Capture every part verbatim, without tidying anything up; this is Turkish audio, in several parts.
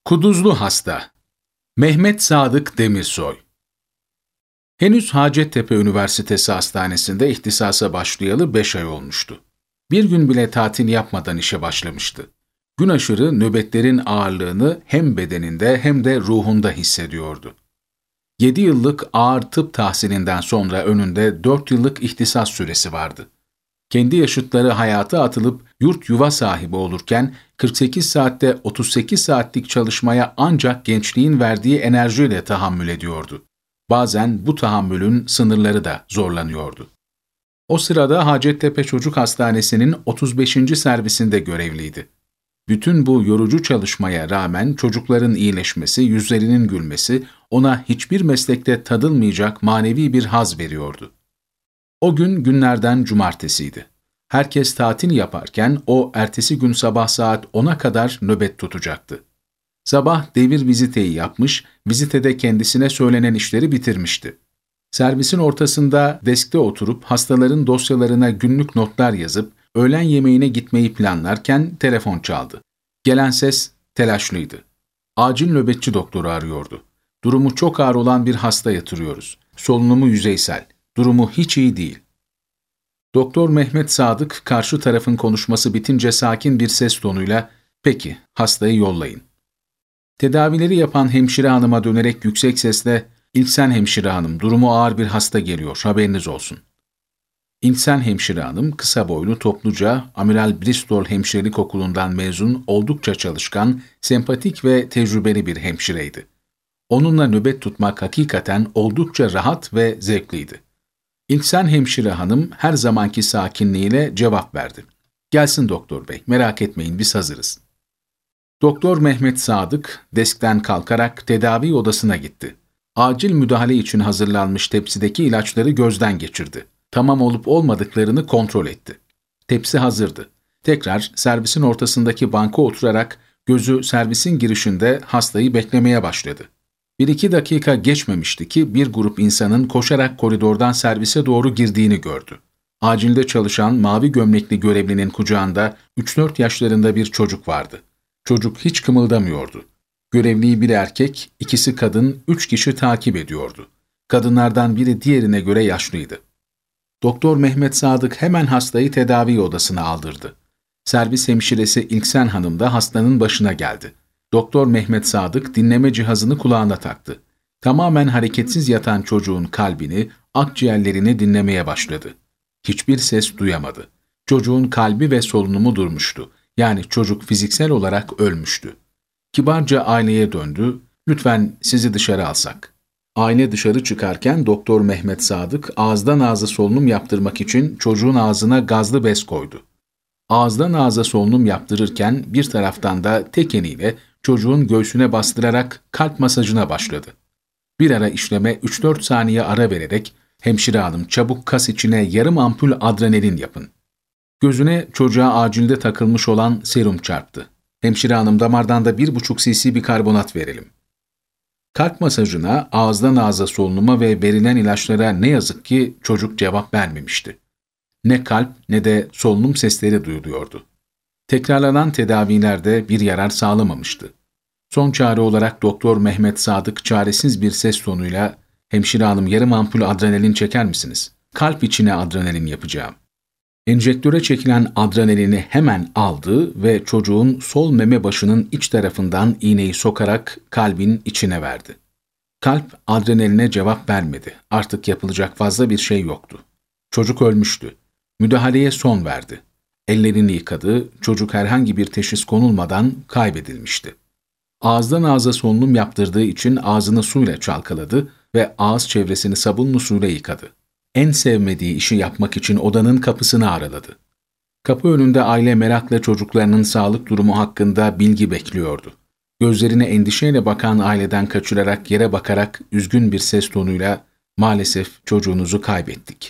Kuduzlu hasta. Mehmet Sadık Demirsoy. Henüz Hacettepe Üniversitesi Hastanesi'nde ihtisasa başlayalı beş ay olmuştu. Bir gün bile tatil yapmadan işe başlamıştı. Gün aşırı nöbetlerin ağırlığını hem bedeninde hem de ruhunda hissediyordu. Yedi yıllık ağır tıp tahsilinden sonra önünde dört yıllık ihtisas süresi vardı. Kendi yaşıtları hayata atılıp yurt yuva sahibi olurken kırk sekiz saatte otuz sekiz saatlik çalışmaya ancak gençliğin verdiği enerjiyle tahammül ediyordu. Bazen bu tahammülün sınırları da zorlanıyordu. O sırada Hacettepe Çocuk Hastanesi'nin otuz beşinci servisinde görevliydi. Bütün bu yorucu çalışmaya rağmen çocukların iyileşmesi, yüzlerinin gülmesi ona hiçbir meslekte tadılmayacak manevi bir haz veriyordu. O gün günlerden cumartesiydi. Herkes tatil yaparken o ertesi gün sabah saat ona kadar nöbet tutacaktı. Sabah devir viziteyi yapmış, vizitede kendisine söylenen işleri bitirmişti. Servisin ortasında deskte oturup hastaların dosyalarına günlük notlar yazıp öğlen yemeğine gitmeyi planlarken telefon çaldı. Gelen ses telaşlıydı. Acil nöbetçi doktoru arıyordu. Durumu çok ağır olan bir hasta yatırıyoruz. Solunumu yüzeysel. Durumu hiç iyi değil. Doktor Mehmet Sadık karşı tarafın konuşması bitince sakin bir ses tonuyla "Peki, hastayı yollayın." Tedavileri yapan hemşire hanıma dönerek yüksek sesle "İlksen hemşire hanım, durumu ağır bir hasta geliyor, haberiniz olsun." İlksen hemşire hanım kısa boylu, topluca, Amiral Bristol Hemşirelik Okulu'ndan mezun, oldukça çalışkan, sempatik ve tecrübeli bir hemşireydi. Onunla nöbet tutmak hakikaten oldukça rahat ve zevkliydi. İlksen hemşire hanım her zamanki sakinliğiyle cevap verdi. "Gelsin doktor bey, merak etmeyin, biz hazırız." Doktor Mehmet Sadık deskten kalkarak tedavi odasına gitti. Acil müdahale için hazırlanmış tepsideki ilaçları gözden geçirdi. Tamam olup olmadıklarını kontrol etti. Tepsi hazırdı. Tekrar servisin ortasındaki banka oturarak gözü servisin girişinde hastayı beklemeye başladı. Bir iki dakika geçmemişti ki bir grup insanın koşarak koridordan servise doğru girdiğini gördü. Acilde çalışan mavi gömlekli görevlinin kucağında üç dört yaşlarında bir çocuk vardı. Çocuk hiç kımıldamıyordu. Görevliyi bir erkek, ikisi kadın, üç kişi takip ediyordu. Kadınlardan biri diğerine göre yaşlıydı. Doktor Mehmet Sadık hemen hastayı tedavi odasına aldırdı. Servis hemşiresi İlksen Hanım da hastanın başına geldi. Doktor Mehmet Sadık dinleme cihazını kulağına taktı. Tamamen hareketsiz yatan çocuğun kalbini, akciğerlerini dinlemeye başladı. Hiçbir ses duyamadı. Çocuğun kalbi ve solunumu durmuştu. Yani çocuk fiziksel olarak ölmüştü. Kibarca aileye döndü. "Lütfen sizi dışarı alsak." Aile dışarı çıkarken Doktor Mehmet Sadık ağızdan ağza solunum yaptırmak için çocuğun ağzına gazlı bez koydu. Ağızdan ağza solunum yaptırırken bir taraftan da tek eliyle çocuğun göğsüne bastırarak kalp masajına başladı. Bir ara işleme üç dört saniye ara vererek "Hemşire hanım, çabuk kas içine yarım ampul adrenalin yapın." Gözüne çocuğa acilde takılmış olan serum çarptı. "Hemşire hanım, damardan da bir buçuk cc bikarbonat verelim." Kalp masajına, ağızdan ağza solunuma ve verilen ilaçlara ne yazık ki çocuk cevap vermemişti. Ne kalp ne de solunum sesleri duyuluyordu. Tekrarlanan tedavilerde bir yarar sağlamamıştı. Son çare olarak Doktor Mehmet Sadık çaresiz bir ses tonuyla "Hemşire hanım, yarım ampul adrenalin çeker misiniz? Kalp içine adrenalin yapacağım." Enjektöre çekilen adrenalini hemen aldı ve çocuğun sol meme başının iç tarafından iğneyi sokarak kalbin içine verdi. Kalp adrenaline cevap vermedi. Artık yapılacak fazla bir şey yoktu. Çocuk ölmüştü. Müdahaleye son verdi. Ellerini yıkadı, çocuk herhangi bir teşhis konulmadan kaybedilmişti. Ağızdan ağza solunum yaptırdığı için ağzını suyla çalkaladı ve ağız çevresini sabunlu suyla yıkadı. En sevmediği işi yapmak için odanın kapısını araladı. Kapı önünde aile merakla çocuklarının sağlık durumu hakkında bilgi bekliyordu. Gözlerine endişeyle bakan aileden kaçırarak yere bakarak üzgün bir ses tonuyla "Maalesef çocuğunuzu kaybettik."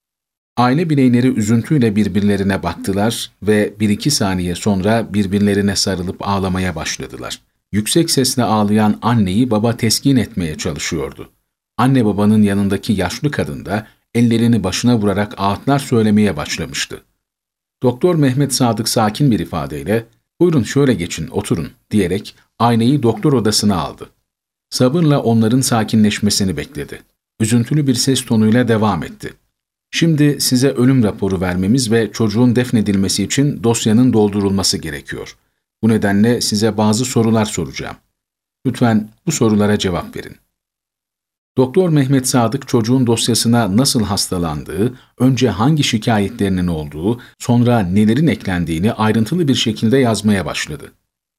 Aile bireyleri üzüntüyle birbirlerine baktılar ve bir iki saniye sonra birbirlerine sarılıp ağlamaya başladılar. Yüksek sesle ağlayan anneyi baba teskin etmeye çalışıyordu. Anne babanın yanındaki yaşlı kadın da ellerini başına vurarak ağıtlar söylemeye başlamıştı. Doktor Mehmet Sadık sakin bir ifadeyle "Buyurun şöyle geçin, oturun." diyerek Aynayı doktor odasına aldı. Sabırla onların sakinleşmesini bekledi. Üzüntülü bir ses tonuyla devam etti. Şimdi size ölüm raporu vermemiz ve çocuğun defnedilmesi için dosyanın doldurulması gerekiyor. Bu nedenle size bazı sorular soracağım. Lütfen bu sorulara cevap verin. Doktor Mehmet Sadık çocuğun dosyasına nasıl hastalandığı, önce hangi şikayetlerinin olduğu, sonra nelerin eklendiğini ayrıntılı bir şekilde yazmaya başladı.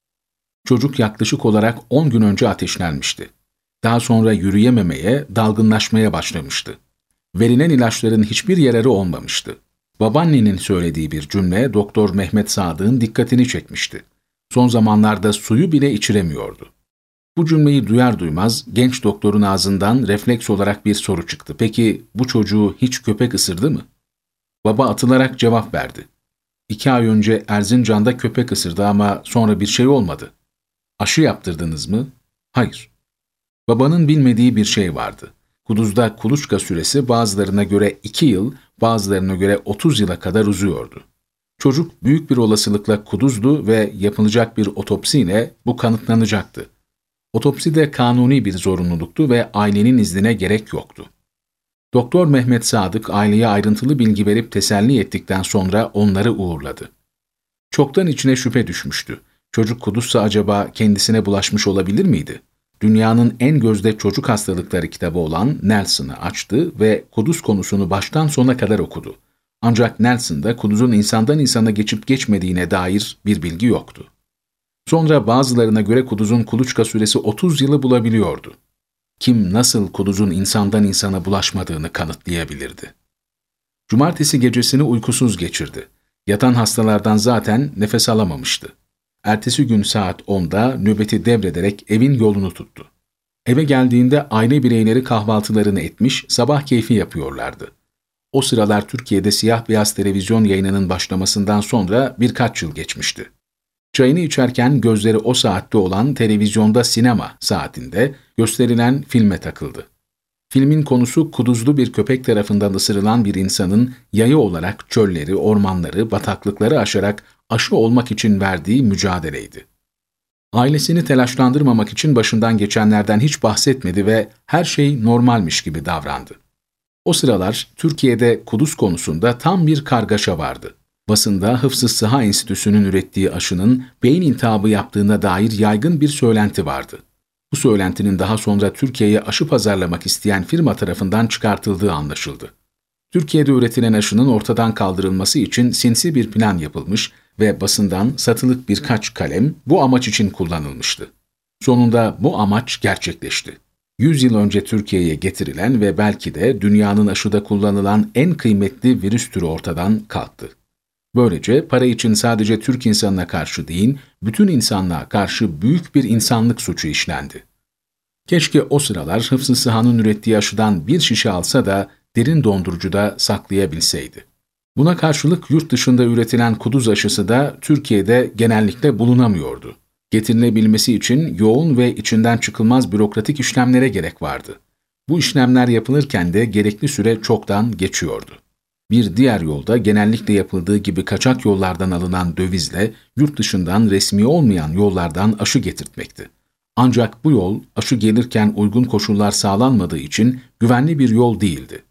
Çocuk yaklaşık olarak on gün önce ateşlenmişti. Daha sonra yürüyememeye, dalgınlaşmaya başlamıştı. Verilen ilaçların hiçbir yararı olmamıştı. Babaannenin söylediği bir cümle Doktor Mehmet Sadık'ın dikkatini çekmişti. Son zamanlarda suyu bile içiremiyordu. Bu cümleyi duyar duymaz genç doktorun ağzından refleks olarak bir soru çıktı. Peki bu çocuğu hiç köpek ısırdı mı? Baba atılarak cevap verdi. İki ay önce Erzincan'da köpek ısırdı ama sonra bir şey olmadı. Aşı yaptırdınız mı? Hayır. Babanın bilmediği bir şey vardı. Kuduzda kuluçka süresi bazılarına göre iki yıl, bazılarına göre otuz yıla kadar uzuyordu. Çocuk büyük bir olasılıkla kuduzdu ve yapılacak bir otopsiyle bu kanıtlanacaktı. Otopsi de kanuni bir zorunluluktu ve ailenin iznine gerek yoktu. Doktor Mehmet Sadık aileye ayrıntılı bilgi verip teselli ettikten sonra onları uğurladı. Çoktan içine şüphe düşmüştü. Çocuk kuduzsa acaba kendisine bulaşmış olabilir miydi? Dünyanın en gözde çocuk hastalıkları kitabı olan Nelson'ı açtı ve kuduz konusunu baştan sona kadar okudu. Ancak Nelson'da kuduzun insandan insana geçip geçmediğine dair bir bilgi yoktu. Sonra bazılarına göre kuduzun kuluçka süresi otuz yılı bulabiliyordu. Kim nasıl kuduzun insandan insana bulaşmadığını kanıtlayabilirdi? Cumartesi gecesini uykusuz geçirdi. Yatan hastalardan zaten nefes alamamıştı. Ertesi gün saat onda nöbeti devrederek evin yolunu tuttu. Eve geldiğinde aile bireyleri kahvaltılarını etmiş, sabah keyfi yapıyorlardı. O sıralar Türkiye'de siyah beyaz televizyon yayınının başlamasından sonra birkaç yıl geçmişti. Çayını içerken gözleri o saatte olan televizyonda sinema saatinde gösterilen filme takıldı. Filmin konusu kuduzlu bir köpek tarafından ısırılan bir insanın yayı olarak çölleri, ormanları, bataklıkları aşarak aşı olmak için verdiği mücadeleydi. Ailesini telaşlandırmamak için başından geçenlerden hiç bahsetmedi ve her şey normalmiş gibi davrandı. O sıralar Türkiye'de kuduz konusunda tam bir kargaşa vardı. Basında Hıfzı Sıha Enstitüsü'nün ürettiği aşının beyin iltihabı yaptığına dair yaygın bir söylenti vardı. Bu söylentinin daha sonra Türkiye'ye aşı pazarlamak isteyen firma tarafından çıkartıldığı anlaşıldı. Türkiye'de üretilen aşının ortadan kaldırılması için sinsi bir plan yapılmış ve basından satılık birkaç kalem bu amaç için kullanılmıştı. Sonunda bu amaç gerçekleşti. Yüz yıl önce Türkiye'ye getirilen ve belki de dünyanın aşıda kullanılan en kıymetli virüs türü ortadan kalktı. Böylece para için sadece Türk insanına karşı değil, bütün insanlığa karşı büyük bir insanlık suçu işlendi. Keşke o sıralar Hıfzı Sıha'nın ürettiği aşıdan bir şişe alsa da derin dondurucuda saklayabilseydi. Buna karşılık yurt dışında üretilen kuduz aşısı da Türkiye'de genellikle bulunamıyordu. Getirilebilmesi için yoğun ve içinden çıkılmaz bürokratik işlemlere gerek vardı. Bu işlemler yapılırken de gerekli süre çoktan geçiyordu. Bir diğer yolda genellikle yapıldığı gibi kaçak yollardan alınan dövizle yurt dışından resmi olmayan yollardan aşı getirtmekti. Ancak bu yol aşı gelirken uygun koşullar sağlanmadığı için güvenli bir yol değildi.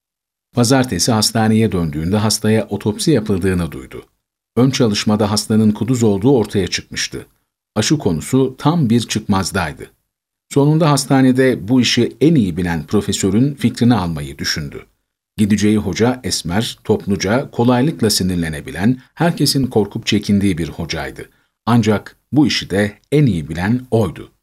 Pazartesi hastaneye döndüğünde hastaya otopsi yapıldığını duydu. Ön çalışmada hastanın kuduz olduğu ortaya çıkmıştı. Aşı konusu tam bir çıkmazdaydı. Sonunda hastanede bu işi en iyi bilen profesörün fikrini almayı düşündü. Gideceği hoca esmer, topluca, kolaylıkla sinirlenebilen, herkesin korkup çekindiği bir hocaydı. Ancak bu işi de en iyi bilen oydu.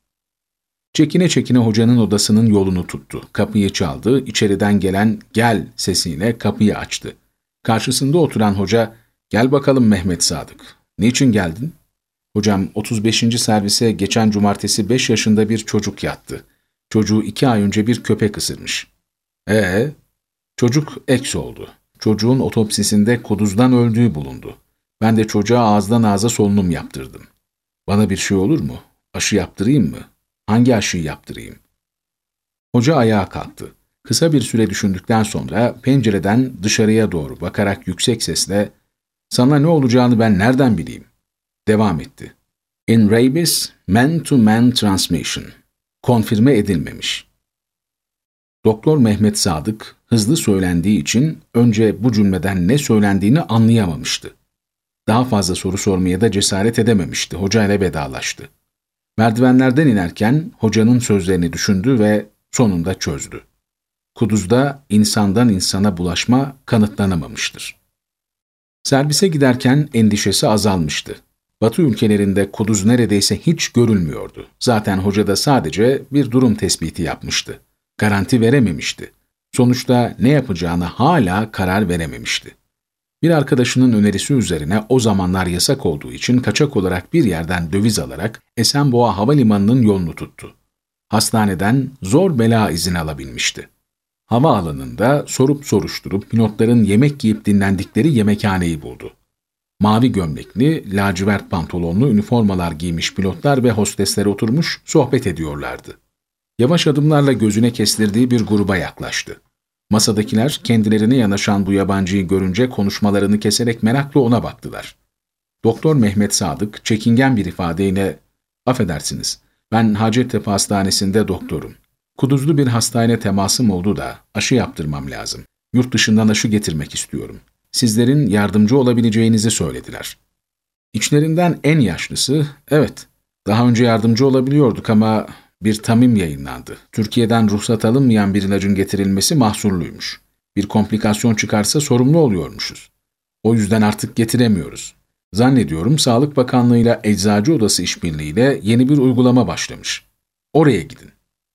Çekine çekine hocanın odasının yolunu tuttu. Kapıyı çaldı, içeriden gelen "gel" sesiyle kapıyı açtı. Karşısında oturan hoca, "Gel bakalım Mehmet Sadık, niçin geldin?" "Hocam, otuz beşinci servise geçen cumartesi beş yaşında bir çocuk yattı. Çocuğu iki ay önce bir köpek ısırmış." "Ee?" Çocuk eks oldu. Çocuğun otopsisinde kuduzdan öldüğü bulundu. Ben de çocuğa ağızdan ağza solunum yaptırdım. Bana bir şey olur mu? Aşı yaptırayım mı? Hangi aşıyı yaptırayım? Hoca ayağa kalktı. Kısa bir süre düşündükten sonra pencereden dışarıya doğru bakarak yüksek sesle, "Sana ne olacağını ben nereden bileyim?" devam etti. In rabies, man-to-man transmission. Konfirme edilmemiş. Doktor Mehmet Sadık, hızlı söylendiği için önce bu cümleden ne söylendiğini anlayamamıştı. Daha fazla soru sormaya da cesaret edememişti. Hocayla vedalaştı. Merdivenlerden inerken hocanın sözlerini düşündü ve sonunda çözdü. Kuduzda insandan insana bulaşma kanıtlanamamıştır. Servise giderken endişesi azalmıştı. Batı ülkelerinde kuduz neredeyse hiç görülmüyordu. Zaten hoca da sadece bir durum tespiti yapmıştı. Garanti verememişti. Sonuçta ne yapacağına hala karar verememişti. Bir arkadaşının önerisi üzerine o zamanlar yasak olduğu için kaçak olarak bir yerden döviz alarak Esenboğa Havalimanı'nın yolunu tuttu. Hastaneden zor bela izin alabilmişti. Havaalanında sorup soruşturup pilotların yemek yiyip dinlendikleri yemekhaneyi buldu. Mavi gömlekli, lacivert pantolonlu üniformalar giymiş pilotlar ve hostesler oturmuş sohbet ediyorlardı. Yavaş adımlarla gözüne kestirdiği bir gruba yaklaştı. Masadakiler kendilerine yanaşan bu yabancıyı görünce konuşmalarını keserek merakla ona baktılar. Doktor Mehmet Sadık çekingen bir ifadeyle, "Affedersiniz, ben Hacettepe Hastanesi'nde doktorum. Kuduzlu bir hastane temasım oldu da aşı yaptırmam lazım. Yurt dışından aşı getirmek istiyorum. Sizlerin yardımcı olabileceğinizi söylediler." İçlerinden en yaşlısı, "Evet, daha önce yardımcı olabiliyorduk ama bir tamim yayınlandı. Türkiye'den ruhsat alınmayan bir ilacın getirilmesi mahsurluymuş. Bir komplikasyon çıkarsa sorumlu oluyormuşuz. O yüzden artık getiremiyoruz. Zannediyorum Sağlık Bakanlığı ile Eczacı Odası işbirliğiyle yeni bir uygulama başlamış. Oraya gidin."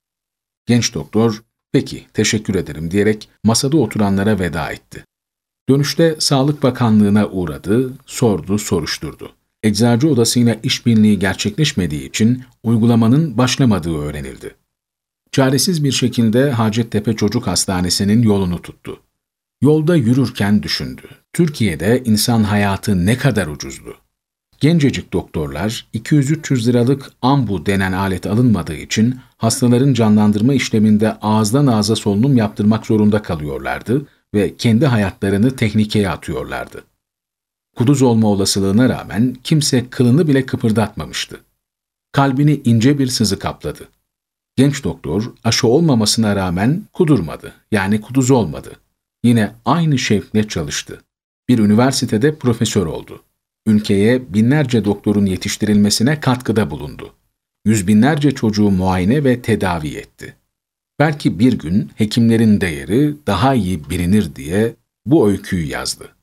Genç doktor, "Peki, teşekkür ederim." diyerek masada oturanlara veda etti. Dönüşte Sağlık Bakanlığı'na uğradı, sordu, soruşturdu. Eczacı Odası'yla işbirliği gerçekleşmediği için uygulamanın başlamadığı öğrenildi. Çaresiz bir şekilde Hacettepe Çocuk Hastanesi'nin yolunu tuttu. Yolda yürürken düşündü. Türkiye'de insan hayatı ne kadar ucuzdu. Gencecik doktorlar iki yüz üç yüz liralık ambu denen alet alınmadığı için hastaların canlandırma işleminde ağızdan ağza solunum yaptırmak zorunda kalıyorlardı ve kendi hayatlarını tehlikeye atıyorlardı. Kuduz olma olasılığına rağmen kimse kılını bile kıpırdatmamıştı. Kalbini ince bir sızı kapladı. Genç doktor aşı olmamasına rağmen kudurmadı, yani kuduz olmadı. Yine aynı şevkle çalıştı. Bir üniversitede profesör oldu. Ülkeye binlerce doktorun yetiştirilmesine katkıda bulundu. Yüz binlerce çocuğu muayene ve tedavi etti. Belki bir gün hekimlerin değeri daha iyi bilinir diye bu öyküyü yazdı.